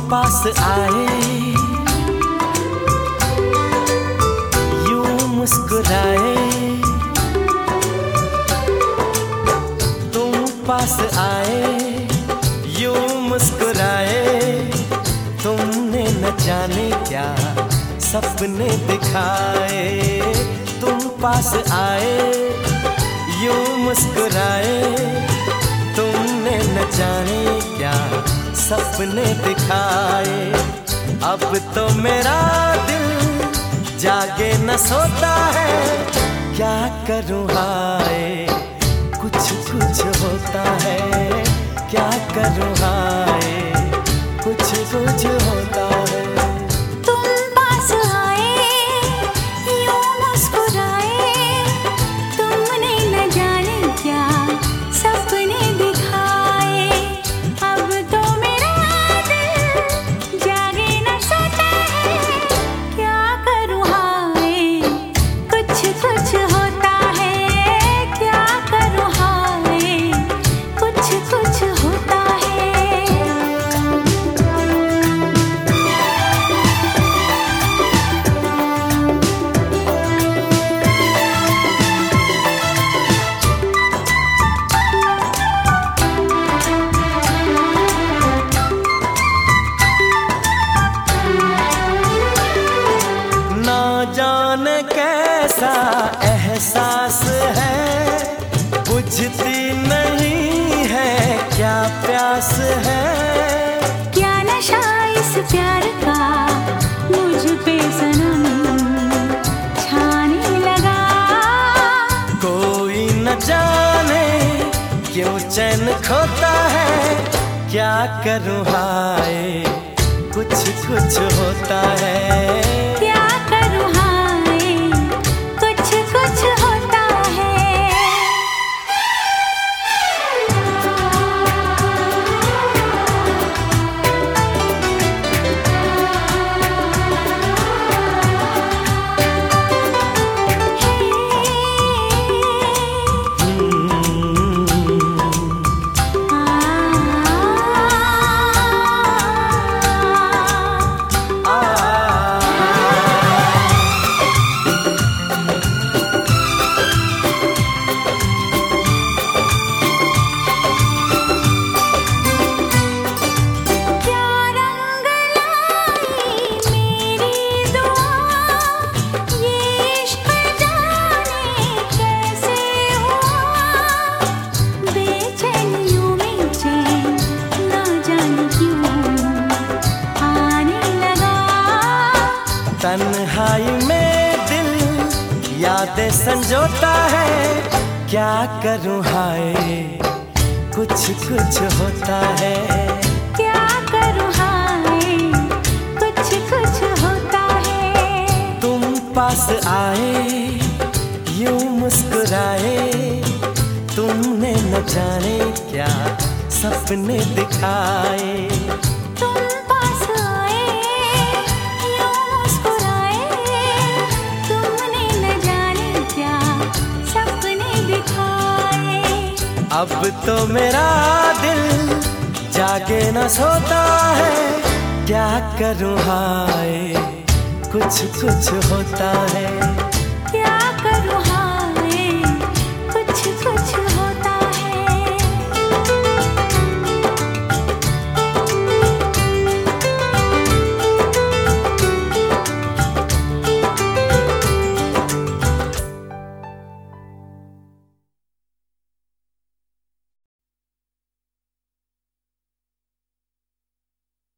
पास आए, यूं मुस्कुराए, तुम पास आए, यूं मुस्कुराए, तुमने न जाने क्या सपने दिखाए। तुम पास आए, यूं मुस्कुराए, तुमने न जाने क्या सपने दिखाए। अब तो मेरा दिल जागे न सोता है, क्या करूँ हाय कुछ कुछ होता है, क्या करूँ हाय कुछ कुछ होता है। जाने कैसा एहसास है, बुझती नहीं है क्या प्यास है। क्या नशा इस प्यार का मुझ पे सनम छाने लगा। कोई न जाने क्यों चैन खोता है, क्या करूँ हाय कुछ कुछ होता है। तन्हाई में दिल यादें संजोता है, क्या करूँ हाय कुछ कुछ होता है। क्या करूँ हाय कुछ कुछ होता है। तुम पास आए, यूं मुस्कुराए, तुमने न जाने क्या सपने दिखाए। अब तो मेरा दिल जागे न सोता है, क्या करूँ हाय कुछ कुछ होता है।